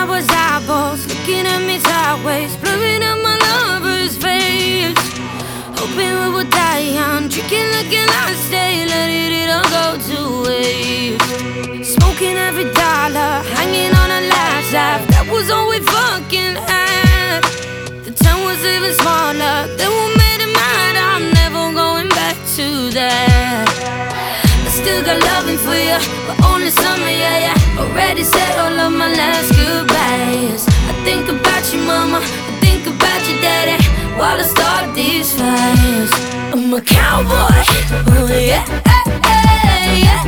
was eyeballs looking at me sideways, blurring out my lover's face. Hoping we would die young, drinking like a last day, letting it all go to waste. Smoking every dollar, hanging on a last laugh. That was all we fucking had. The town was even smaller, they were made it mad. I'm never going back to that. I still got loving for you, but only summer, yeah, yeah. Already said all of my last goodbyes. I think about you, mama, I think about your daddy, while I start these fires. I'm a cowboy, oh yeah, yeah,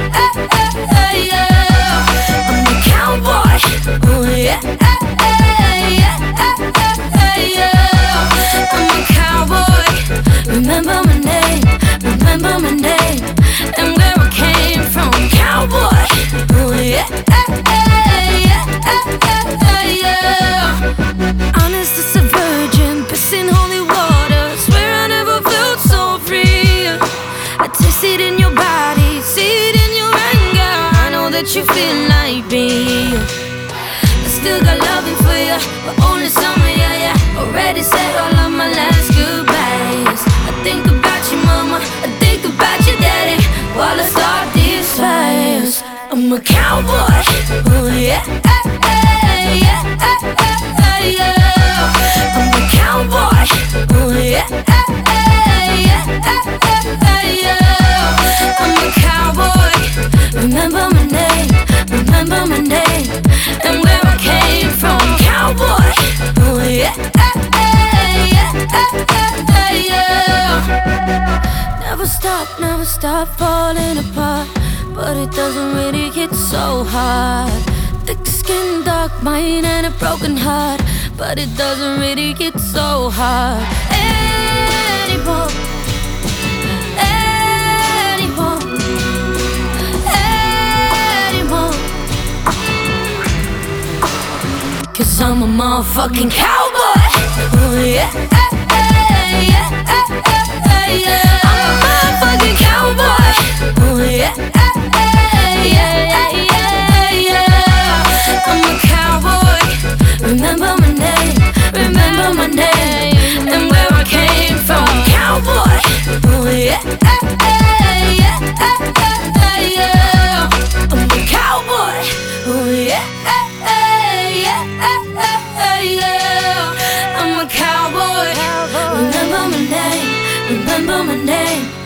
yeah. I'm a cowboy, oh yeah, yeah, yeah. I'm a cowboy. Remember my name, remember my name, and where I came from. Cowboy, oh yeah, yeah. Honest as a virgin, pissing holy water. Swear I never felt so free. I taste it in your body, see it in your anger. I know that you feel like me. I still got loving for you, but only summer, yeah, yeah. Already said all of my last goodbyes. I think about you, mama, I think about your daddy, while I start these fires. I'm a cowboy, oh yeah, yeah, yeah. I'm a cowboy, oh yeah, yeah, yeah. I'm a cowboy. Remember my name, remember my name, and where I came from. Cowboy, oh yeah, yeah. Never stop falling apart, but it doesn't really get so hard. Thick skin, dark mind, and a broken heart, but it doesn't really get so hard anymore, anymore, anymore. 'Cause I'm a motherfucking cowboy, oh yeah, yeah, yeah. I'm a motherfucking cowboy, oh yeah, yeah, yeah. I'm a cowboy. Remember my name, remember my name, and where I came from. Cowboy, oh yeah, yeah, yeah. I'm a cowboy, oh yeah, yeah. I'm a cowboy. Remember my name, remember my name.